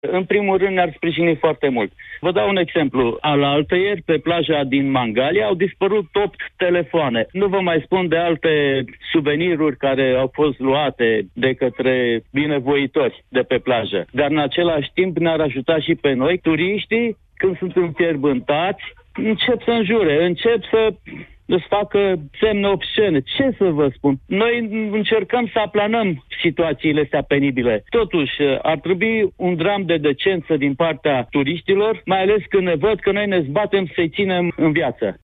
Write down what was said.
În primul rând ne-ar sprijini foarte mult. Vă dau un exemplu. Alaltăieri, pe plaja din Mangalia, au dispărut 8 telefoane. Nu vă mai spun de alte suveniruri care au fost luate de către binevoitori de pe plajă. Dar în același timp ne-ar ajuta și pe noi, turiștii, când sunt înfierbântați, încep să înjure, încep să îți facă semne obscene. Ce să vă spun? Noi încercăm să aplanăm situațiile astea penibile. Totuși, ar trebui un dram de decență din partea turiștilor, mai ales când ne văd că noi ne zbatem să-i ținem în viață.